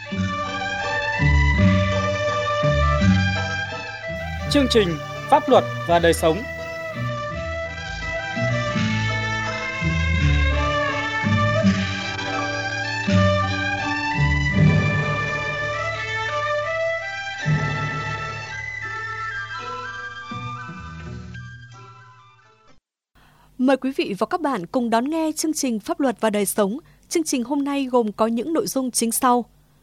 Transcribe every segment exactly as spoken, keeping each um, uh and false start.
Chương trình Pháp luật và đời sống. Mời quý vị và các bạn cùng đón nghe chương trình Pháp luật và đời sống. Chương trình hôm nay gồm có những nội dung chính sau.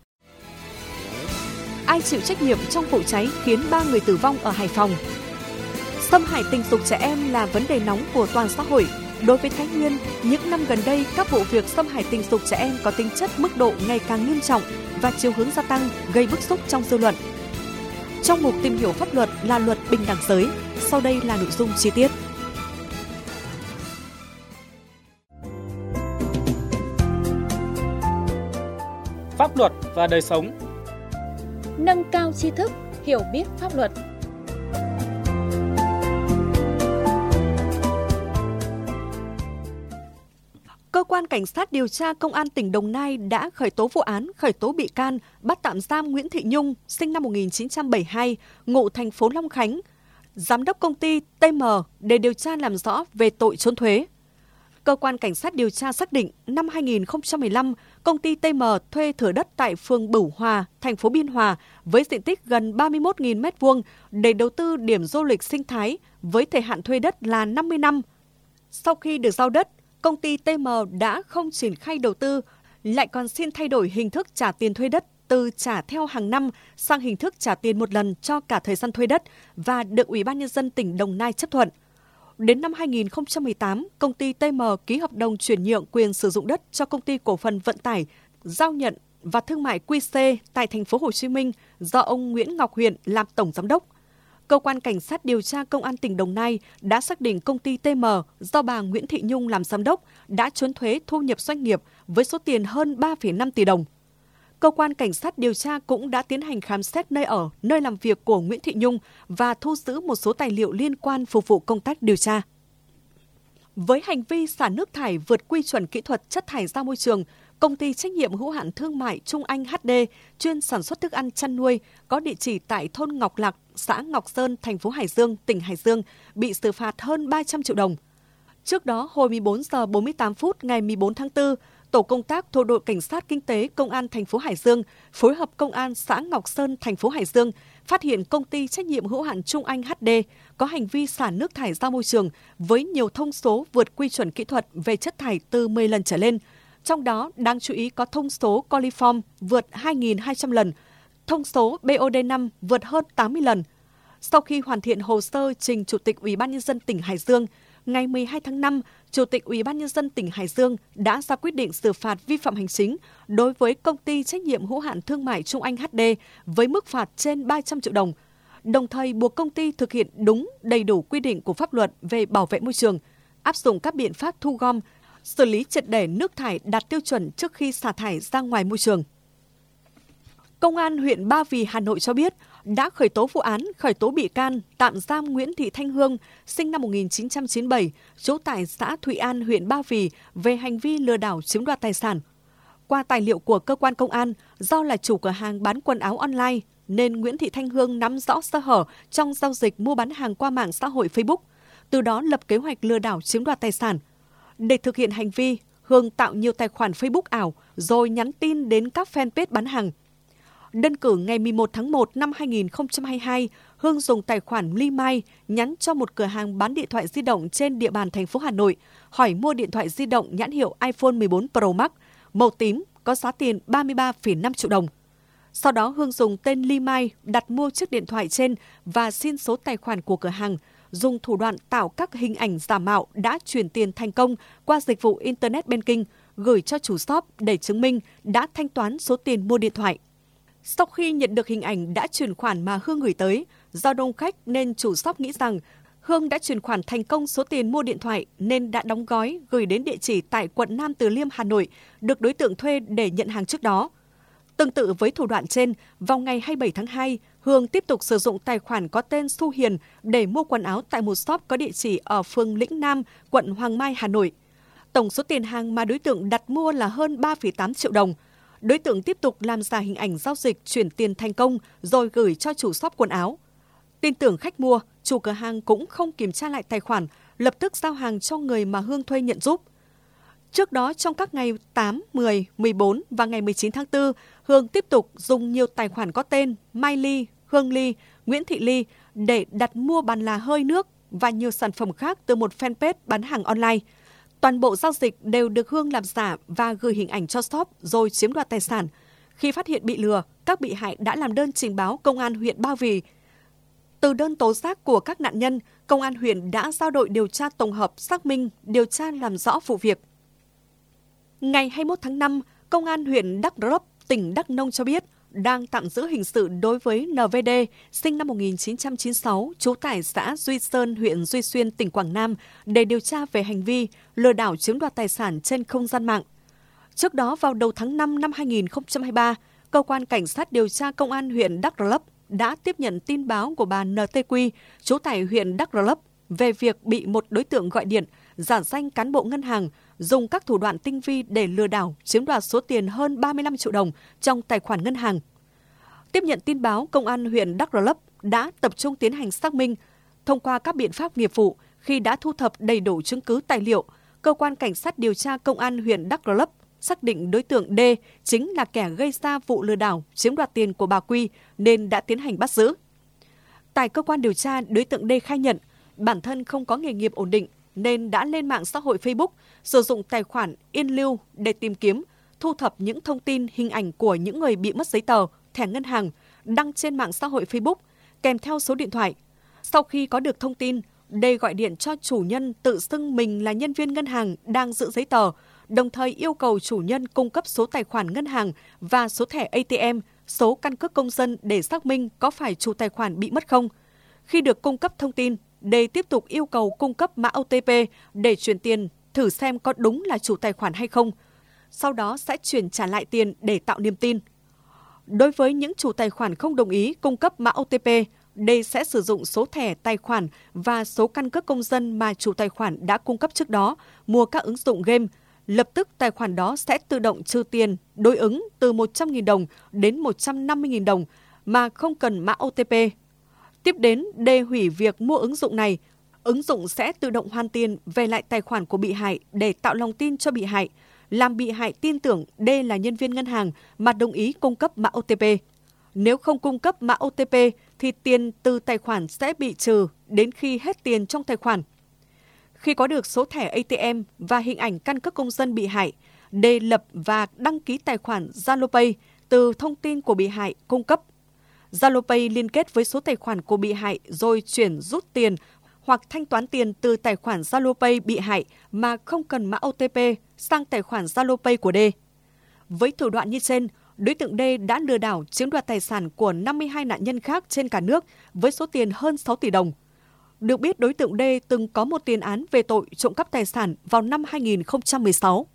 Ai chịu trách nhiệm trong vụ cháy khiến ba người tử vong ở Hải Phòng? Xâm hại tình dục trẻ em là vấn đề nóng của toàn xã hội. Đối với Thái Nguyên, những năm gần đây, các vụ việc xâm hại tình dục trẻ em có tính chất mức độ ngày càng nghiêm trọng và chiều hướng gia tăng, gây bức xúc trong dư luận. Trong mục tìm hiểu pháp luật là luật bình đẳng giới, sau đây là nội dung chi tiết. Pháp luật và đời sống. Nâng cao tri thức, hiểu biết pháp luật. Cơ quan Cảnh sát điều tra Công an tỉnh Đồng Nai đã khởi tố vụ án, khởi tố bị can, bắt tạm giam Nguyễn Thị Nhung, sinh năm một nghìn chín trăm bảy mươi hai, ngụ thành phố Long Khánh, giám đốc công ty tê em để điều tra làm rõ về tội trốn thuế. Cơ quan Cảnh sát điều tra xác định năm hai nghìn không trăm mười lăm, công ty tê em thuê thửa đất tại phường Bửu Hòa, thành phố Biên Hòa với diện tích gần ba mươi mốt nghìn mét vuông để đầu tư điểm du lịch sinh thái với thời hạn thuê đất là năm mươi năm. Sau khi được giao đất, công ty tê em đã không triển khai đầu tư, lại còn xin thay đổi hình thức trả tiền thuê đất từ trả theo hàng năm sang hình thức trả tiền một lần cho cả thời gian thuê đất và được Ủy ban Nhân dân tỉnh Đồng Nai chấp thuận. Đến năm hai nghìn không trăm mười tám, công ty tê em ký hợp đồng chuyển nhượng quyền sử dụng đất cho công ty cổ phần vận tải, giao nhận và thương mại quy xê tại thành phố Hồ Chí Minh do ông Nguyễn Ngọc Huyện làm tổng giám đốc. Cơ quan Cảnh sát điều tra Công an tỉnh Đồng Nai đã xác định công ty tê em do bà Nguyễn Thị Nhung làm giám đốc đã trốn thuế thu nhập doanh nghiệp với số tiền hơn ba phẩy năm tỷ đồng. Cơ quan Cảnh sát điều tra cũng đã tiến hành khám xét nơi ở, nơi làm việc của Nguyễn Thị Nhung và thu giữ một số tài liệu liên quan phục vụ công tác điều tra. Với hành vi xả nước thải vượt quy chuẩn kỹ thuật chất thải ra môi trường, công ty trách nhiệm hữu hạn thương mại Trung Anh hát đê chuyên sản xuất thức ăn chăn nuôi có địa chỉ tại thôn Ngọc Lạc, xã Ngọc Sơn, thành phố Hải Dương, tỉnh Hải Dương bị xử phạt hơn ba trăm triệu đồng. Trước đó, hồi mười bốn giờ bốn mươi tám phút ngày mười bốn tháng tư, Tổ công tác thuộc đội Cảnh sát Kinh tế Công an thành phố Hải Dương phối hợp Công an xã Ngọc Sơn, thành phố Hải Dương phát hiện công ty trách nhiệm hữu hạn Trung Anh hát đê có hành vi xả nước thải ra môi trường với nhiều thông số vượt quy chuẩn kỹ thuật về chất thải từ mười lần trở lên. Trong đó, đáng chú ý có thông số coliform vượt hai nghìn hai trăm lần, thông số bê o đê năm vượt hơn tám mươi lần. Sau khi hoàn thiện hồ sơ trình Chủ tịch Ủy ban Nhân dân tỉnh Hải Dương, ngày mười hai tháng năm, Chủ tịch Ủy ban Nhân dân tỉnh Hải Dương đã ra quyết định xử phạt vi phạm hành chính đối với công ty trách nhiệm hữu hạn thương mại Trung Anh hát đê với mức phạt trên ba trăm triệu đồng, đồng thời buộc công ty thực hiện đúng, đầy đủ quy định của pháp luật về bảo vệ môi trường, áp dụng các biện pháp thu gom, xử lý triệt để nước thải đạt tiêu chuẩn trước khi xả thải ra ngoài môi trường. Công an huyện Ba Vì, Hà Nội cho biết đã khởi tố vụ án, khởi tố bị can, tạm giam Nguyễn Thị Thanh Hương, sinh năm một nghìn chín trăm chín mươi bảy, trú tại xã Thụy An, huyện Ba Vì về hành vi lừa đảo chiếm đoạt tài sản. Qua tài liệu của cơ quan công an, do là chủ cửa hàng bán quần áo online nên Nguyễn Thị Thanh Hương nắm rõ sơ hở trong giao dịch mua bán hàng qua mạng xã hội Facebook, từ đó lập kế hoạch lừa đảo chiếm đoạt tài sản. Để thực hiện hành vi, Hương tạo nhiều tài khoản Facebook ảo rồi nhắn tin đến các fanpage bán hàng. Đơn cử ngày mười một tháng một năm hai nghìn không trăm hai mươi hai, Hương dùng tài khoản Ly Mai nhắn cho một cửa hàng bán điện thoại di động trên địa bàn thành phố Hà Nội, hỏi mua điện thoại di động nhãn hiệu iPhone mười bốn Pro Max, màu tím, có giá tiền ba mươi ba phẩy năm triệu đồng. Sau đó Hương dùng tên Ly Mai đặt mua chiếc điện thoại trên và xin số tài khoản của cửa hàng, dùng thủ đoạn tạo các hình ảnh giả mạo đã chuyển tiền thành công qua dịch vụ Internet Banking, gửi cho chủ shop để chứng minh đã thanh toán số tiền mua điện thoại. Sau khi nhận được hình ảnh đã chuyển khoản mà Hương gửi tới, do đông khách nên chủ shop nghĩ rằng Hương đã chuyển khoản thành công số tiền mua điện thoại nên đã đóng gói gửi đến địa chỉ tại quận Nam Từ Liêm, Hà Nội, được đối tượng thuê để nhận hàng trước đó. Tương tự với thủ đoạn trên, vào ngày hai mươi bảy tháng hai, Hương tiếp tục sử dụng tài khoản có tên Su Hiền để mua quần áo tại một shop có địa chỉ ở phường Lĩnh Nam, quận Hoàng Mai, Hà Nội. Tổng số tiền hàng mà đối tượng đặt mua là hơn ba phẩy tám triệu đồng. Đối tượng tiếp tục làm giả hình ảnh giao dịch chuyển tiền thành công rồi gửi cho chủ shop quần áo. Tin tưởng khách mua, chủ cửa hàng cũng không kiểm tra lại tài khoản, lập tức giao hàng cho người mà Hương thuê nhận giúp. Trước đó, trong các ngày tám, mười, mười bốn và ngày mười chín tháng tư, Hương tiếp tục dùng nhiều tài khoản có tên Mai Ly, Hương Ly, Nguyễn Thị Ly để đặt mua bàn là hơi nước và nhiều sản phẩm khác từ một fanpage bán hàng online. Toàn bộ giao dịch đều được Hương làm giả và gửi hình ảnh cho shop rồi chiếm đoạt tài sản. Khi phát hiện bị lừa, các bị hại đã làm đơn trình báo Công an huyện Ba Vì. Từ đơn tố giác của các nạn nhân, Công an huyện đã giao đội điều tra tổng hợp xác minh, điều tra làm rõ vụ việc. Ngày hai mươi mốt tháng năm, Công an huyện Đắk Rấp, tỉnh Đắk Nông cho biết đang tạm giữ hình sự đối với en vê đê, sinh năm một nghìn chín trăm chín mươi sáu, trú tại xã Duy Sơn, huyện Duy Xuyên, tỉnh Quảng Nam, để điều tra về hành vi lừa đảo chiếm đoạt tài sản trên không gian mạng. Trước đó, vào đầu tháng năm năm hai nghìn không trăm hai mươi ba, Cơ quan Cảnh sát điều tra Công an huyện Đắk Rấp đã tiếp nhận tin báo của bà en tê quy, trú tại huyện Đắk Rấp, về việc bị một đối tượng gọi điện, giả danh cán bộ ngân hàng, dùng các thủ đoạn tinh vi để lừa đảo, chiếm đoạt số tiền hơn ba mươi lăm triệu đồng trong tài khoản ngân hàng. Tiếp nhận tin báo, Công an huyện Đắk Rấp đã tập trung tiến hành xác minh. Thông qua các biện pháp nghiệp vụ, khi đã thu thập đầy đủ chứng cứ tài liệu, Cơ quan Cảnh sát điều tra Công an huyện Đắk Rấp xác định đối tượng D chính là kẻ gây ra vụ lừa đảo, chiếm đoạt tiền của bà Quy nên đã tiến hành bắt giữ. Tại cơ quan điều tra, đối tượng D khai nhận bản thân không có nghề nghiệp ổn định nên đã lên mạng xã hội Facebook sử dụng tài khoản yên lưu để tìm kiếm, thu thập những thông tin, hình ảnh của những người bị mất giấy tờ, thẻ ngân hàng, đăng trên mạng xã hội Facebook, kèm theo số điện thoại. Sau khi có được thông tin, D gọi điện cho chủ nhân tự xưng mình là nhân viên ngân hàng đang giữ giấy tờ, đồng thời yêu cầu chủ nhân cung cấp số tài khoản ngân hàng và số thẻ a tê em, số căn cước công dân để xác minh có phải chủ tài khoản bị mất không. Khi được cung cấp thông tin, D tiếp tục yêu cầu cung cấp mã ô tê pê để chuyển tiền, thử xem có đúng là chủ tài khoản hay không. Sau đó sẽ chuyển trả lại tiền để tạo niềm tin. Đối với những chủ tài khoản không đồng ý cung cấp mã ô tê pê, D sẽ sử dụng số thẻ tài khoản và số căn cước công dân mà chủ tài khoản đã cung cấp trước đó, mua các ứng dụng game. Lập tức tài khoản đó sẽ tự động trừ tiền đối ứng từ một trăm nghìn đồng đến một trăm năm mươi nghìn đồng mà không cần mã ô tê pê. Tiếp đến, D hủy việc mua ứng dụng này. Ứng dụng sẽ tự động hoàn tiền về lại tài khoản của bị hại để tạo lòng tin cho bị hại, làm bị hại tin tưởng D là nhân viên ngân hàng mà đồng ý cung cấp mã ô tê pê. Nếu không cung cấp mã ô tê pê thì tiền từ tài khoản sẽ bị trừ đến khi hết tiền trong tài khoản. Khi có được số thẻ a tê em và hình ảnh căn cước công dân bị hại, D lập và đăng ký tài khoản Zalo Pay từ thông tin của bị hại cung cấp. Zalo Pay liên kết với số tài khoản của bị hại rồi chuyển rút tiền hoặc thanh toán tiền từ tài khoản Zalo Pay bị hại mà không cần mã ô tê pê sang tài khoản Zalo Pay của D. Với thủ đoạn như trên, đối tượng D đã lừa đảo chiếm đoạt tài sản của năm mươi hai nạn nhân khác trên cả nước với số tiền hơn sáu tỷ đồng. Được biết, đối tượng D từng có một tiền án về tội trộm cắp tài sản vào năm hai nghìn không trăm mười sáu.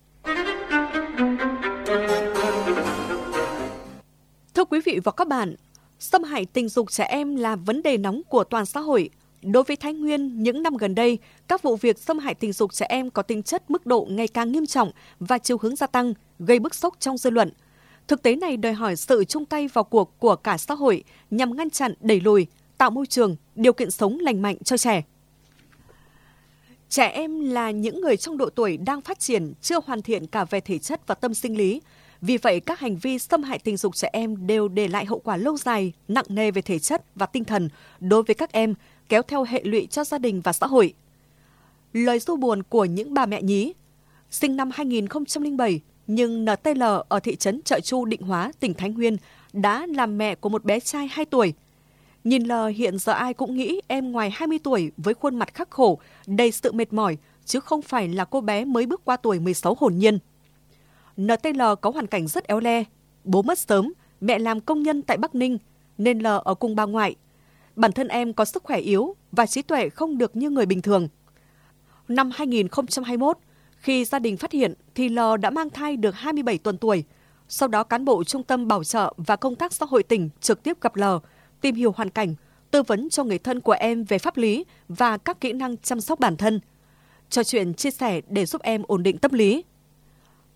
Thưa quý vị và các bạn, xâm hại tình dục trẻ em là vấn đề nóng của toàn xã hội. Đối với Thái Nguyên, những năm gần đây, các vụ việc xâm hại tình dục trẻ em có tính chất mức độ ngày càng nghiêm trọng và chiều hướng gia tăng, gây bức xúc trong dư luận. Thực tế này đòi hỏi sự chung tay vào cuộc của cả xã hội nhằm ngăn chặn, đẩy lùi, tạo môi trường, điều kiện sống lành mạnh cho trẻ. Trẻ em là những người trong độ tuổi đang phát triển, chưa hoàn thiện cả về thể chất và tâm sinh lý. Vì vậy, các hành vi xâm hại tình dục trẻ em đều để lại hậu quả lâu dài, nặng nề về thể chất và tinh thần đối với các em, kéo theo hệ lụy cho gia đình và xã hội. Lời ru buồn của những bà mẹ nhí. Sinh năm hai nghìn không trăm lẻ bảy, nhưng en tê lờ ở thị trấn Chợ Chu, Định Hóa, tỉnh Thái Nguyên đã làm mẹ của một bé trai hai tuổi. Nhìn L hiện giờ ai cũng nghĩ em ngoài hai mươi tuổi với khuôn mặt khắc khổ, đầy sự mệt mỏi, chứ không phải là cô bé mới bước qua tuổi mười sáu hồn nhiên. en tê lờ có hoàn cảnh rất éo le. Bố mất sớm, mẹ làm công nhân tại Bắc Ninh, nên L ở cùng bà ngoại. Bản thân em có sức khỏe yếu và trí tuệ không được như người bình thường. Năm hai nghìn không trăm hai mươi mốt, khi gia đình phát hiện thì L đã mang thai được hai mươi bảy tuần tuổi. Sau đó cán bộ Trung tâm Bảo trợ và Công tác Xã hội tỉnh trực tiếp gặp L, tìm hiểu hoàn cảnh, tư vấn cho người thân của em về pháp lý và các kỹ năng chăm sóc bản thân. Trò chuyện chia sẻ để giúp em ổn định tâm lý.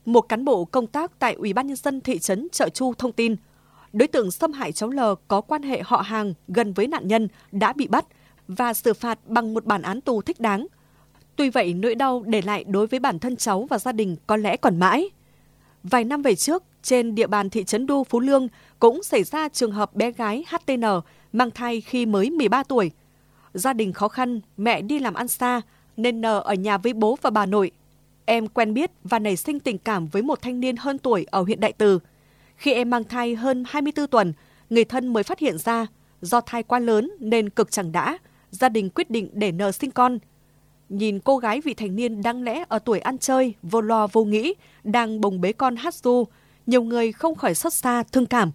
một cán bộ công tác tại Ủy ban Nhân dân thị trấn Chợ Chu thông tin, đối tượng xâm hại cháu L có quan hệ họ hàng gần với nạn nhân đã bị bắt và xử phạt bằng một bản án tù thích đáng. Tuy vậy, nỗi đau để lại đối với bản thân cháu và gia đình có lẽ còn mãi. Vài năm về trước, trên địa bàn thị trấn Đu Phú Lương cũng xảy ra trường hợp bé gái hát tê en mang thai khi mới mười ba tuổi. Gia đình khó khăn, mẹ đi làm ăn xa nên N ở nhà với bố và bà nội. Em quen biết và nảy sinh tình cảm với một thanh niên hơn tuổi ở huyện Đại Từ. Khi em mang thai hơn hai mươi tư tuần, người thân mới phát hiện ra do thai quá lớn nên cực chẳng đã, gia đình quyết định để N sinh con. Nhìn cô gái vị thành niên đáng lẽ ở tuổi ăn chơi, vô lo vô nghĩ, đang bồng bế con hát ru, nhiều người không khỏi xót xa, thương cảm.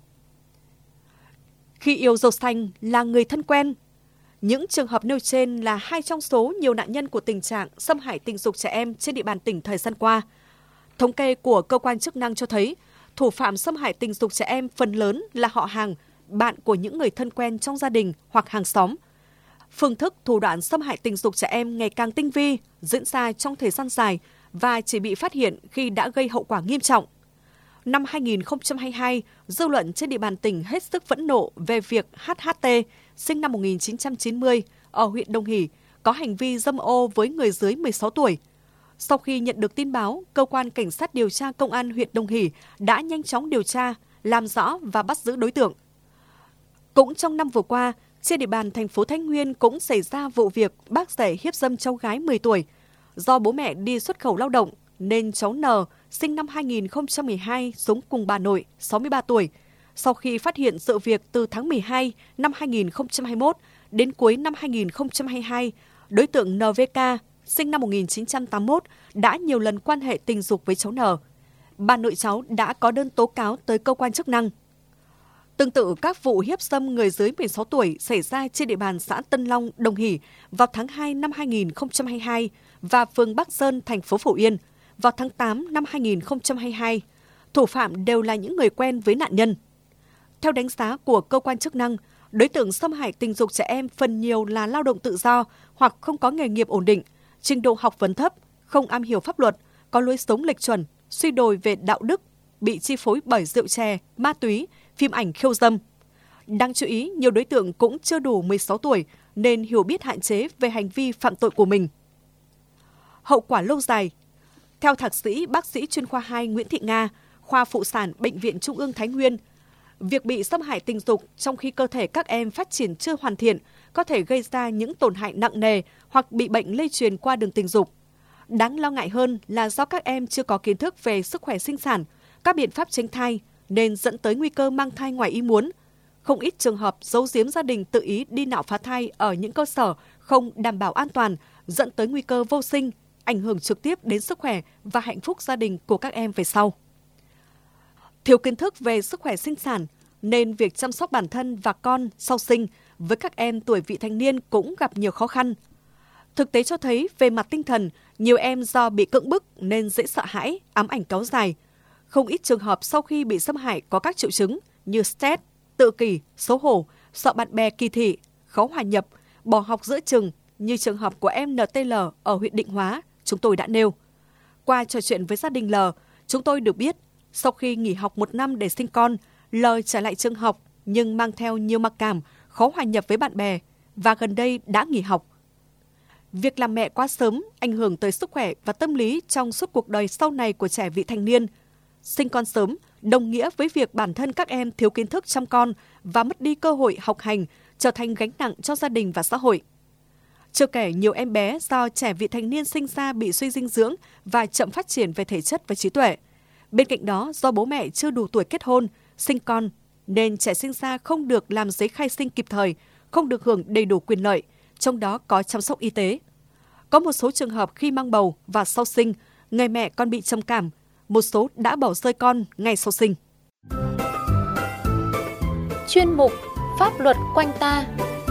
Khi yêu dâu xanh là người thân quen, những trường hợp nêu trên là hai trong số nhiều nạn nhân của tình trạng xâm hại tình dục trẻ em trên địa bàn tỉnh thời gian qua. Thống kê của cơ quan chức năng cho thấy, thủ phạm xâm hại tình dục trẻ em phần lớn là họ hàng, bạn của những người thân quen trong gia đình hoặc hàng xóm. Phương thức thủ đoạn xâm hại tình dục trẻ em ngày càng tinh vi, diễn ra trong thời gian dài và chỉ bị phát hiện khi đã gây hậu quả nghiêm trọng. Năm hai nghìn không trăm hai mươi hai, dư luận trên địa bàn tỉnh hết sức phẫn nộ về việc hát hát tê, sinh năm một nghìn chín trăm chín mươi, ở huyện Đồng Hỷ, có hành vi dâm ô với người dưới mười sáu tuổi. Sau khi nhận được tin báo, Cơ quan Cảnh sát điều tra Công an huyện Đồng Hỷ đã nhanh chóng điều tra, làm rõ và bắt giữ đối tượng. Cũng trong năm vừa qua, trên địa bàn thành phố Thái Nguyên cũng xảy ra vụ việc bác rể hiếp dâm cháu gái mười tuổi. Do bố mẹ đi xuất khẩu lao động, nên cháu N, sinh năm hai nghìn không trăm mười hai, sống cùng bà nội, sáu mươi ba tuổi. Sau khi phát hiện sự việc từ tháng mười hai năm hai nghìn không trăm hai mươi mốt đến cuối năm hai nghìn không trăm hai mươi hai, đối tượng en vê ca, sinh năm một nghìn chín trăm tám mươi mốt, đã nhiều lần quan hệ tình dục với cháu N. Bà nội cháu đã có đơn tố cáo tới cơ quan chức năng. Tương tự các vụ hiếp dâm người dưới mười sáu tuổi xảy ra trên địa bàn xã Tân Long, Đồng Hỷ vào tháng hai năm hai nghìn không trăm hai mươi hai và phường Bắc Sơn, thành phố Phổ Yên vào tháng tám năm hai nghìn không trăm hai mươi hai. Thủ phạm đều là những người quen với nạn nhân. Theo đánh giá của cơ quan chức năng, đối tượng xâm hại tình dục trẻ em phần nhiều là lao động tự do hoặc không có nghề nghiệp ổn định, trình độ học vấn thấp, không am hiểu pháp luật, có lối sống lệch chuẩn, suy đồi về đạo đức, bị chi phối bởi rượu chè, ma túy, phim ảnh khiêu dâm. Đáng chú ý, nhiều đối tượng cũng chưa đủ mười sáu tuổi nên hiểu biết hạn chế về hành vi phạm tội của mình. Hậu quả lâu dài. Theo thạc sĩ bác sĩ chuyên khoa hai Nguyễn Thị Nga, khoa phụ sản Bệnh viện Trung ương Thái Nguyên, việc bị xâm hại tình dục trong khi cơ thể các em phát triển chưa hoàn thiện có thể gây ra những tổn hại nặng nề hoặc bị bệnh lây truyền qua đường tình dục. Đáng lo ngại hơn là do các em chưa có kiến thức về sức khỏe sinh sản, các biện pháp tránh thai nên dẫn tới nguy cơ mang thai ngoài ý muốn. Không ít trường hợp giấu giếm gia đình tự ý đi nạo phá thai ở những cơ sở không đảm bảo an toàn, dẫn tới nguy cơ vô sinh, ảnh hưởng trực tiếp đến sức khỏe và hạnh phúc gia đình của các em về sau. Thiếu kiến thức về sức khỏe sinh sản nên việc chăm sóc bản thân và con sau sinh với các em tuổi vị thành niên cũng gặp nhiều khó khăn. Thực tế cho thấy về mặt tinh thần, nhiều em do bị cưỡng bức nên dễ sợ hãi, ám ảnh kéo dài. Không ít trường hợp sau khi bị xâm hại có các triệu chứng như stress, tự kỷ, xấu hổ, sợ bạn bè kỳ thị, khó hòa nhập, bỏ học giữa chừng như trường hợp của em en tê lờ ở huyện Định Hóa, chúng tôi đã nêu. Qua trò chuyện với gia đình L, chúng tôi được biết, sau khi nghỉ học một năm để sinh con, L trở lại trường học nhưng mang theo nhiều mặc cảm, khó hòa nhập với bạn bè và gần đây đã nghỉ học. Việc làm mẹ quá sớm ảnh hưởng tới sức khỏe và tâm lý trong suốt cuộc đời sau này của trẻ vị thành niên. Sinh con sớm đồng nghĩa với việc bản thân các em thiếu kiến thức chăm con và mất đi cơ hội học hành, trở thành gánh nặng cho gia đình và xã hội. Chưa kể nhiều em bé do trẻ vị thành niên sinh ra bị suy dinh dưỡng và chậm phát triển về thể chất và trí tuệ. Bên cạnh đó, do bố mẹ chưa đủ tuổi kết hôn, sinh con, nên trẻ sinh ra không được làm giấy khai sinh kịp thời, không được hưởng đầy đủ quyền lợi, trong đó có chăm sóc y tế. Có một số trường hợp khi mang bầu và sau sinh, người mẹ còn bị trầm cảm, một số đã bỏ rơi con ngay sau sinh. Chuyên mục Pháp luật quanh ta.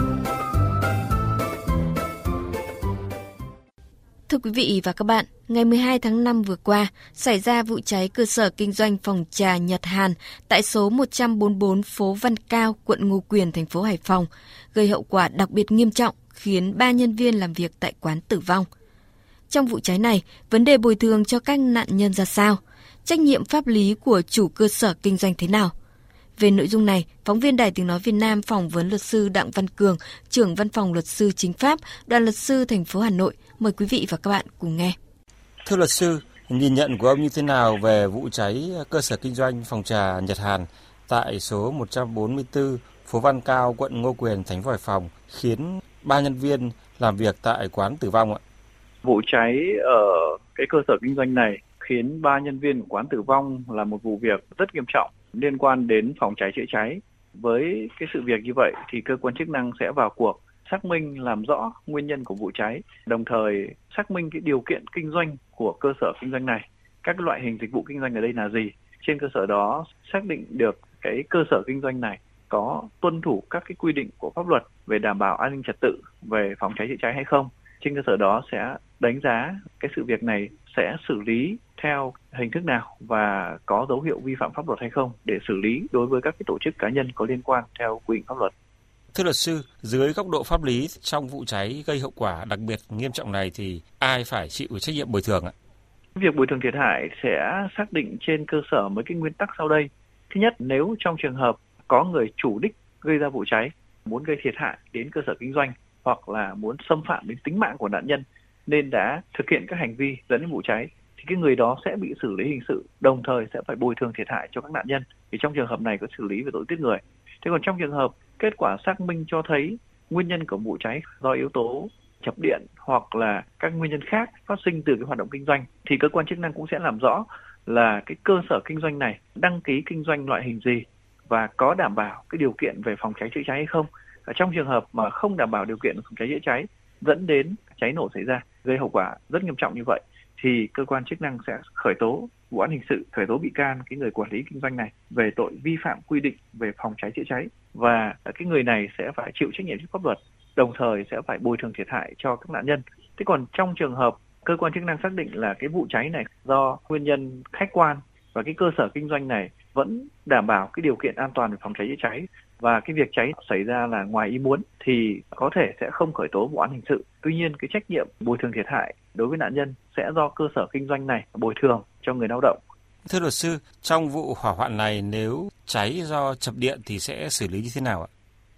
Thưa quý vị và các bạn, ngày mười hai tháng năm vừa qua, xảy ra vụ cháy cơ sở kinh doanh phòng trà Nhật Hàn tại số một trăm bốn mươi bốn phố Văn Cao, quận Ngô Quyền, thành phố Hải Phòng, gây hậu quả đặc biệt nghiêm trọng, khiến ba nhân viên làm việc tại quán tử vong. Trong vụ cháy này, vấn đề bồi thường cho các nạn nhân ra sao? trách nhiệm pháp lý của chủ cơ sở kinh doanh thế nào? Về nội dung này, phóng viên Đài Tiếng nói Việt Nam phỏng vấn luật sư Đặng Văn Cường, trưởng văn phòng luật sư chính pháp, Đoàn luật sư thành phố Hà Nội. Mời quý vị và các bạn cùng nghe. Thưa luật sư, nhìn nhận của ông như thế nào về vụ cháy cơ sở kinh doanh phòng trà Nhật Hàn tại số một trăm bốn mươi tư phố Văn Cao, quận Ngô Quyền, thành phố Hải Phòng, khiến ba nhân viên làm việc tại quán tử vong ạ? Vụ cháy ở cái cơ sở kinh doanh này khiến ba nhân viên của quán tử vong là một vụ việc rất nghiêm trọng liên quan đến phòng cháy chữa cháy. Với cái sự việc như vậy thì cơ quan chức năng sẽ vào cuộc xác minh làm rõ nguyên nhân của vụ cháy, đồng thời xác minh cái điều kiện kinh doanh của cơ sở kinh doanh này, các loại hình dịch vụ kinh doanh ở đây là gì. Trên cơ sở đó xác định được cái cơ sở kinh doanh này có tuân thủ các cái quy định của pháp luật về đảm bảo an ninh trật tự về phòng cháy chữa cháy hay không. Trên cơ sở đó sẽ đánh giá cái sự việc này sẽ xử lý theo hình thức nào và có dấu hiệu vi phạm pháp luật hay không để xử lý đối với các cái tổ chức cá nhân có liên quan theo quy định pháp luật. Thưa luật sư, dưới góc độ pháp lý trong vụ cháy gây hậu quả đặc biệt nghiêm trọng này thì ai phải chịu trách nhiệm bồi thường ạ? Việc bồi thường thiệt hại sẽ xác định trên cơ sở mấy cái nguyên tắc sau đây. Thứ nhất, nếu trong trường hợp có người chủ đích gây ra vụ cháy, muốn gây thiệt hại đến cơ sở kinh doanh hoặc là muốn xâm phạm đến tính mạng của nạn nhân nên đã thực hiện các hành vi dẫn đến vụ cháy, thì cái người đó sẽ bị xử lý hình sự, đồng thời sẽ phải bồi thường thiệt hại cho các nạn nhân. Thì trong trường hợp này có xử lý về tội giết người. Thế còn trong trường hợp kết quả xác minh cho thấy nguyên nhân của vụ cháy do yếu tố chập điện hoặc là các nguyên nhân khác phát sinh từ cái hoạt động kinh doanh, thì cơ quan chức năng cũng sẽ làm rõ là cái cơ sở kinh doanh này đăng ký kinh doanh loại hình gì và có đảm bảo cái điều kiện về phòng cháy chữa cháy hay không. Ở trong trường hợp mà không đảm bảo điều kiện phòng cháy chữa cháy dẫn đến cháy nổ xảy ra gây hậu quả rất nghiêm trọng như vậy thì cơ quan chức năng sẽ khởi tố vụ án hình sự, khởi tố bị can cái người quản lý kinh doanh này về tội vi phạm quy định về phòng cháy chữa cháy, và cái người này sẽ phải chịu trách nhiệm trước pháp luật, đồng thời sẽ phải bồi thường thiệt hại cho các nạn nhân. Thế còn trong trường hợp cơ quan chức năng xác định là cái vụ cháy này do nguyên nhân khách quan và cái cơ sở kinh doanh này vẫn đảm bảo cái điều kiện an toàn về phòng cháy chữa cháy và cái việc cháy xảy ra là ngoài ý muốn thì có thể sẽ không khởi tố vụ án hình sự. Tuy nhiên cái trách nhiệm bồi thường thiệt hại đối với nạn nhân sẽ do cơ sở kinh doanh này bồi thường cho người lao động. Thưa luật sư, trong vụ hỏa hoạn này nếu cháy do chập điện thì sẽ xử lý như thế nào ạ?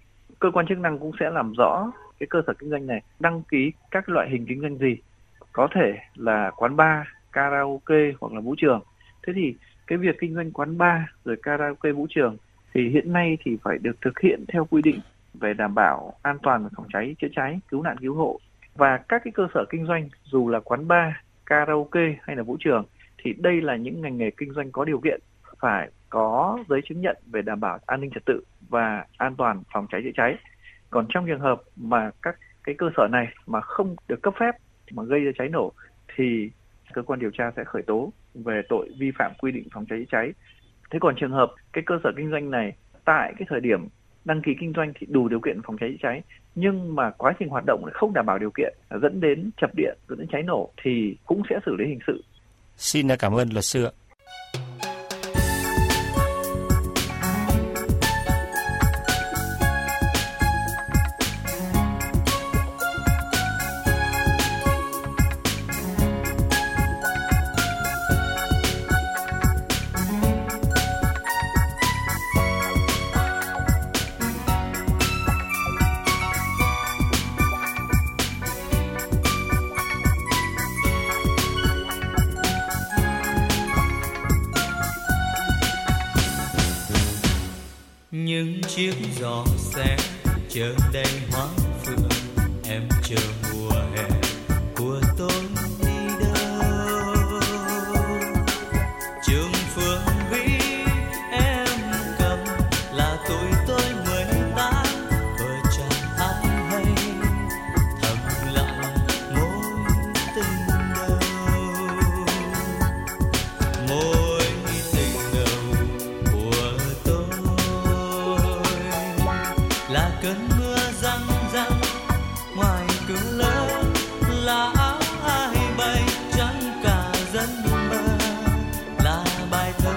Cơ quan chức năng cũng sẽ làm rõ cái cơ sở kinh doanh này đăng ký các loại hình kinh doanh gì, có thể là quán bar, karaoke hoặc là vũ trường. Thế thì cái việc kinh doanh quán bar rồi karaoke, vũ trường thì hiện nay thì phải được thực hiện theo quy định về đảm bảo an toàn về phòng cháy chữa cháy, cứu nạn cứu hộ. Và các cái cơ sở kinh doanh dù là quán bar, karaoke hay là vũ trường thì đây là những ngành nghề kinh doanh có điều kiện phải có giấy chứng nhận về đảm bảo an ninh trật tự và an toàn phòng cháy chữa cháy. Còn trong trường hợp mà các cái cơ sở này mà không được cấp phép mà gây ra cháy nổ thì cơ quan điều tra sẽ khởi tố về tội vi phạm quy định phòng cháy chữa cháy. Thế còn trường hợp cái cơ sở kinh doanh này tại cái thời điểm đăng ký kinh doanh thì đủ điều kiện phòng cháy chữa cháy nhưng mà quá trình hoạt động lại không đảm bảo điều kiện dẫn đến chập điện, dẫn đến cháy nổ thì cũng sẽ xử lý hình sự. Xin cảm ơn luật sư ạ. Những chiếc gió xe chờ đầy hoa phượng, em chờ mùa hè của tôi đi đâu. Trường Phương Vĩ em cầm là tuổi tôi mười tám, vợ chàng ai hay thầm lặng mối tình đầu. Mối tình đầu của tôi là cơn mưa răng răng ngoài cửa lớn, là áo ai bay trắng cả giấc mơ, là bài thơ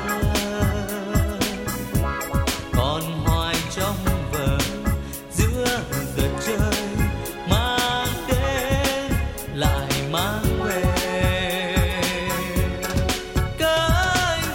còn hoài trong vở giữa giờ chơi, mang đến lại mang về. Cơn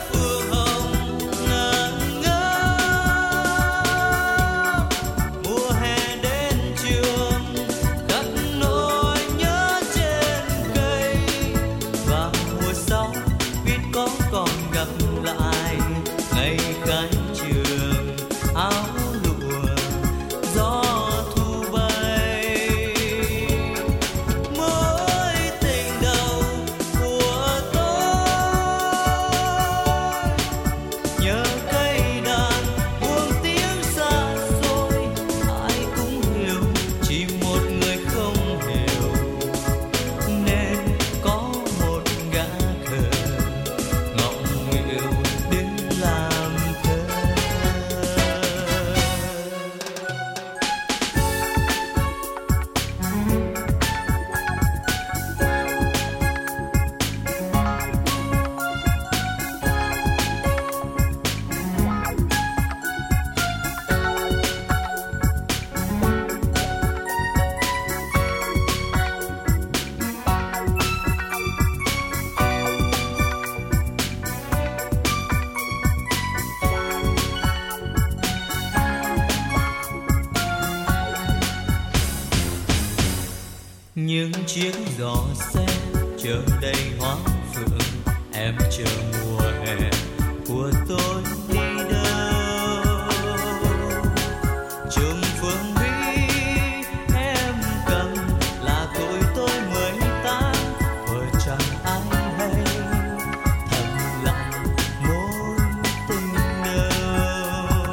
chiếc gió xe chờ đầy hoa phượng, em chờ mùa hè của tôi đi đâu. Trường Phương Huy em cầm là tuổi tôi mười tám, vừa chẳng ai hay thầm lặng mối tình đầu,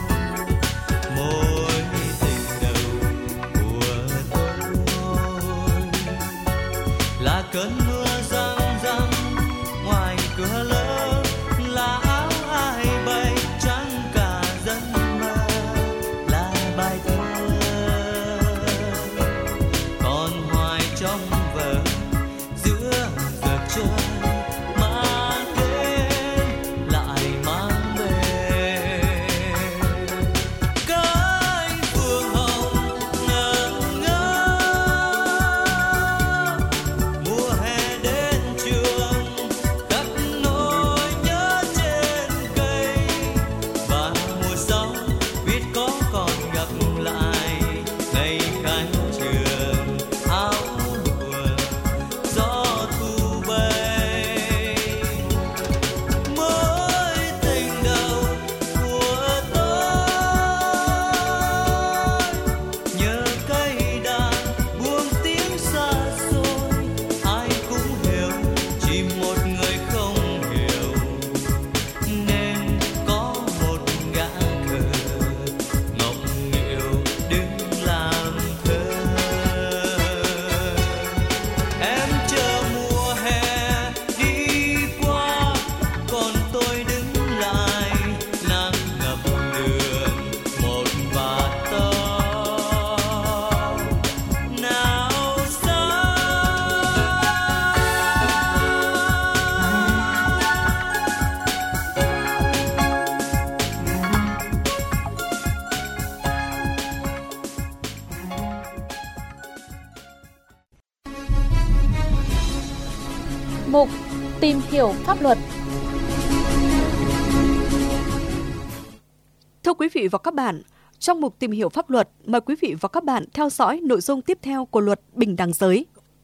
mối tình đầu của tôi là cơn mưa răng răng ngoài cửa lớp, là áo ai bay trắng cả giấc mơ, là bài thơ còn hoài trong vở giữa giờ chơi, mang đến lại mang về cánh phượng hồng ngẩn ngơ. Mùa hè đến trường cất nỗi nhớ trên cây, và mùa sau biết có còn gặp lại ngày khai trường áo lụa gió thu bay. Mối tình đầu của tôi nhớ cây đàn buông tiếng xa xôi, ai cũng hiểu chỉ một người không hiểu, nên có một gã khờ ngọng nghịu đứng làm thơ. Em chờ mùa hè đi qua, còn tôi đứng lại nắng ngập đường một vạt tơ nào xa. Mục tìm hiểu pháp luật. Thưa quý vị và các bạn, trong mục tìm hiểu pháp luật, mời quý vị và các bạn theo dõi nội dung tiếp theo của Luật Bình đẳng giới.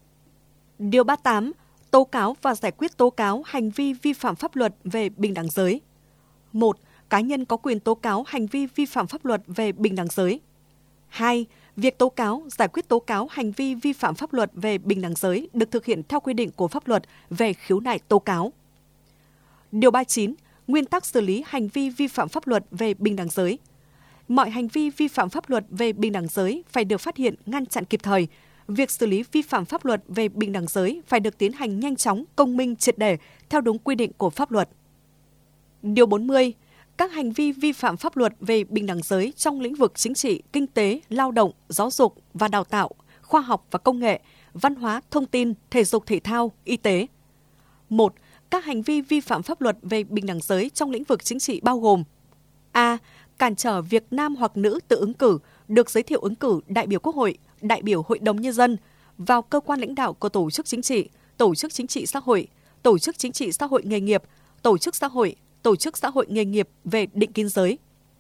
Điều ba mươi tám. Tố cáo và giải quyết tố cáo hành vi vi phạm pháp luật về bình đẳng giới. một. Cá nhân có quyền tố cáo hành vi vi phạm pháp luật về bình đẳng giới. hai. Việc tố cáo, giải quyết tố cáo hành vi vi phạm pháp luật về bình đẳng giới được thực hiện theo quy định của pháp luật về khiếu nại tố cáo. Điều ba mươi chín. Nguyên tắc xử lý hành vi vi phạm pháp luật về bình đẳng giới. Mọi hành vi vi phạm pháp luật về bình đẳng giới phải được phát hiện, ngăn chặn kịp thời. Việc xử lý vi phạm pháp luật về bình đẳng giới phải được tiến hành nhanh chóng, công minh, triệt để, theo đúng quy định của pháp luật. Điều bốn mươi. Các hành vi vi phạm pháp luật về bình đẳng giới trong lĩnh vực chính trị, kinh tế, lao động, giáo dục và đào tạo, khoa học và công nghệ, văn hóa, thông tin, thể dục thể thao, y tế. một. Các hành vi vi phạm pháp luật về bình đẳng giới trong lĩnh vực chính trị bao gồm: A. Cản trở việc nam hoặc nữ tự ứng cử, được giới thiệu ứng cử đại biểu Quốc hội, đại biểu Hội đồng Nhân dân vào cơ quan lãnh đạo của tổ chức chính trị, tổ chức chính trị xã hội, tổ chức chính trị xã hội nghề nghiệp, tổ chức xã hội, tổ chức xã hội nghề nghiệp về định kiến giới.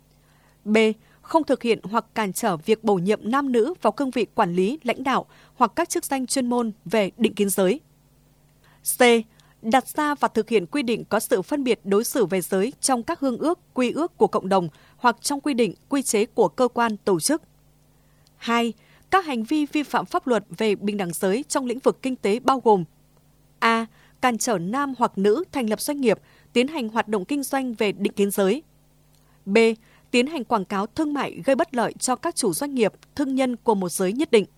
B. Không thực hiện hoặc cản trở việc bổ nhiệm nam nữ vào cương vị quản lý, lãnh đạo hoặc các chức danh chuyên môn về định kiến giới. C. Đặt ra và thực hiện quy định có sự phân biệt đối xử về giới trong các hương ước, quy ước của cộng đồng hoặc trong quy định, quy chế của cơ quan, tổ chức. hai. Các hành vi vi phạm pháp luật về bình đẳng giới trong lĩnh vực kinh tế bao gồm: A. Cản trở nam hoặc nữ thành lập doanh nghiệp, tiến hành hoạt động kinh doanh về định kiến giới. B. Tiến hành quảng cáo thương mại gây bất lợi cho các chủ doanh nghiệp, thương nhân của một giới nhất định.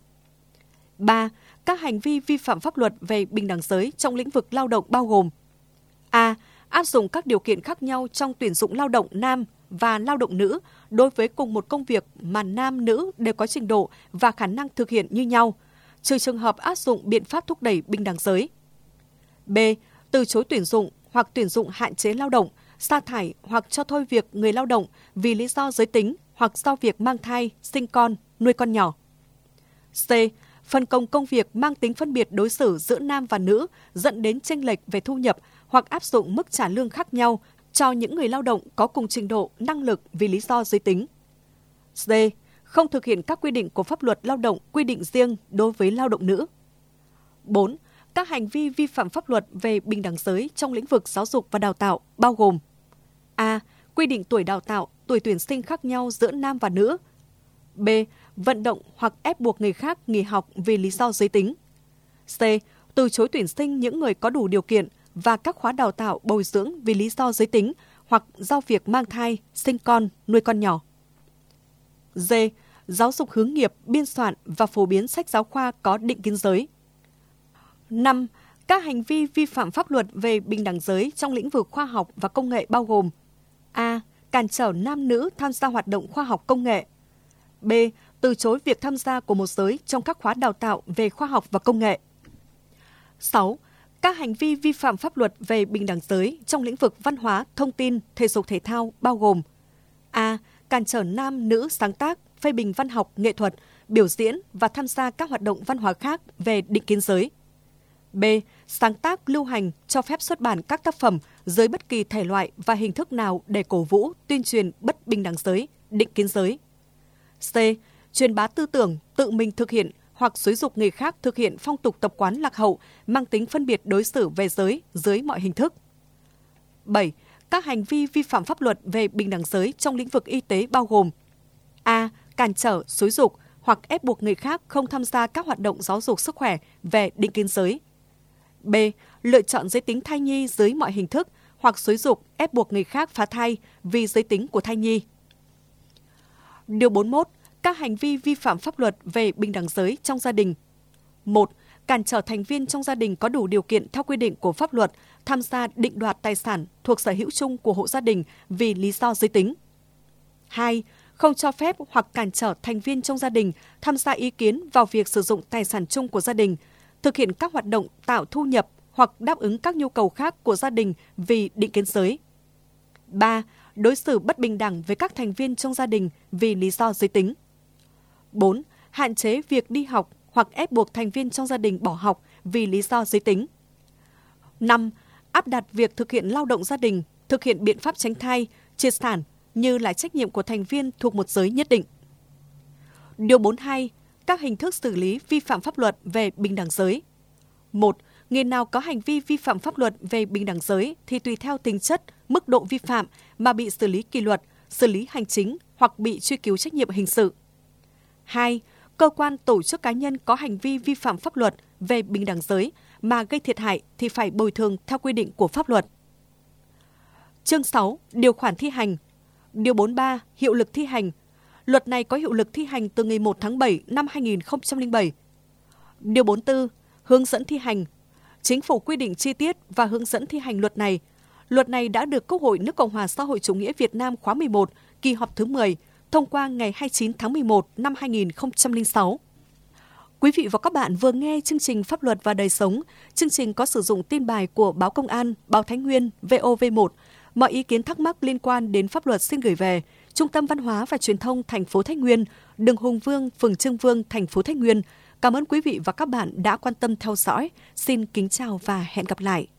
ba. Các hành vi vi phạm pháp luật về bình đẳng giới trong lĩnh vực lao động bao gồm: A. Áp dụng các điều kiện khác nhau trong tuyển dụng lao động nam và lao động nữ đối với cùng một công việc mà nam nữ đều có trình độ và khả năng thực hiện như nhau, trừ trường hợp áp dụng biện pháp thúc đẩy bình đẳng giới. B. Từ chối tuyển dụng hoặc tuyển dụng hạn chế lao động, sa thải hoặc cho thôi việc người lao động vì lý do giới tính hoặc do việc mang thai, sinh con, nuôi con nhỏ. C. Phân công công việc mang tính phân biệt đối xử giữa nam và nữ dẫn đến chênh lệch về thu nhập hoặc áp dụng mức trả lương khác nhau cho những người lao động có cùng trình độ, năng lực vì lý do giới tính. D. Không thực hiện các quy định của pháp luật lao động quy định riêng đối với lao động nữ. bốn. Các hành vi vi phạm pháp luật về bình đẳng giới trong lĩnh vực giáo dục và đào tạo bao gồm: A. Quy định tuổi đào tạo, tuổi tuyển sinh khác nhau giữa nam và nữ. B. Vận động hoặc ép buộc người khác nghỉ học vì lý do giới tính. C. Từ chối tuyển sinh những người có đủ điều kiện và các khóa đào tạo bồi dưỡng vì lý do giới tính hoặc do việc mang thai, sinh con, nuôi con nhỏ. D. Giáo dục hướng nghiệp, biên soạn và phổ biến sách giáo khoa có định kiến giới. năm. Các hành vi vi phạm pháp luật về bình đẳng giới trong lĩnh vực khoa học và công nghệ bao gồm: A. Cản trở nam nữ tham gia hoạt động khoa học công nghệ. B. Từ chối việc tham gia của một giới trong các khóa đào tạo về khoa học và công nghệ. sáu. Các hành vi vi phạm pháp luật về bình đẳng giới trong lĩnh vực văn hóa, thông tin, thể dục thể thao bao gồm: A. Cản trở nam nữ sáng tác, phê bình văn học, nghệ thuật, biểu diễn và tham gia các hoạt động văn hóa khác về định kiến giới. B. Sáng tác, lưu hành, cho phép xuất bản các tác phẩm dưới bất kỳ thể loại và hình thức nào để cổ vũ, tuyên truyền bất bình đẳng giới, định kiến giới. C. Truyền bá tư tưởng, tự mình thực hiện hoặc xúi giục người khác thực hiện phong tục tập quán lạc hậu, mang tính phân biệt đối xử về giới dưới mọi hình thức. bảy. Các hành vi vi phạm pháp luật về bình đẳng giới trong lĩnh vực y tế bao gồm: A. Cản trở, xúi giục hoặc ép buộc người khác không tham gia các hoạt động giáo dục sức khỏe về định kiến giới. B. Lựa chọn giới tính thai nhi dưới mọi hình thức hoặc xúi giục ép buộc người khác phá thai vì giới tính của thai nhi. Điều bốn mươi mốt. Các hành vi vi phạm pháp luật về bình đẳng giới trong gia đình. một. Cản trở thành viên trong gia đình có đủ điều kiện theo quy định của pháp luật tham gia định đoạt tài sản thuộc sở hữu chung của hộ gia đình vì lý do giới tính. hai. Không cho phép hoặc cản trở thành viên trong gia đình tham gia ý kiến vào việc sử dụng tài sản chung của gia đình, thực hiện các hoạt động tạo thu nhập hoặc đáp ứng các nhu cầu khác của gia đình vì định kiến giới. ba. Đối xử bất bình đẳng với các thành viên trong gia đình vì lý do giới tính. bốn. Hạn chế việc đi học hoặc ép buộc thành viên trong gia đình bỏ học vì lý do giới tính. năm. Áp đặt việc thực hiện lao động gia đình, thực hiện biện pháp tránh thai, triệt sản như là trách nhiệm của thành viên thuộc một giới nhất định. Điều bốn mươi hai. Các hình thức xử lý vi phạm pháp luật về bình đẳng giới. một. Người nào có hành vi vi phạm pháp luật về bình đẳng giới thì tùy theo tính chất, mức độ vi phạm mà bị xử lý kỷ luật, xử lý hành chính hoặc bị truy cứu trách nhiệm hình sự. hai. Cơ quan, tổ chức cá nhân có hành vi vi phạm pháp luật về bình đẳng giới mà gây thiệt hại thì phải bồi thường theo quy định của pháp luật. Chương sáu. Điều khoản thi hành. Điều bốn mươi ba. Hiệu lực thi hành. Luật này có hiệu lực thi hành từ ngày một tháng bảy năm hai nghìn không trăm lẻ bảy. Điều bốn mươi tư. Hướng dẫn thi hành. Chính phủ quy định chi tiết và hướng dẫn thi hành luật này. Luật này đã được Quốc hội nước Cộng hòa xã hội chủ nghĩa Việt Nam khóa mười một, kỳ họp thứ mười, thông qua ngày hai mươi chín tháng mười một năm hai nghìn không trăm lẻ sáu. Quý vị và các bạn vừa nghe chương trình Pháp luật và đời sống. Chương trình có sử dụng tin bài của Báo Công an, Báo Thái Nguyên, vê o vê một. Mọi ý kiến thắc mắc liên quan đến pháp luật xin gửi về Trung tâm Văn hóa và Truyền thông thành phố Thái Nguyên, đường Hùng Vương, phường Trương Vương, thành phố Thái Nguyên. Cảm ơn quý vị và các bạn đã quan tâm theo dõi. Xin kính chào và hẹn gặp lại.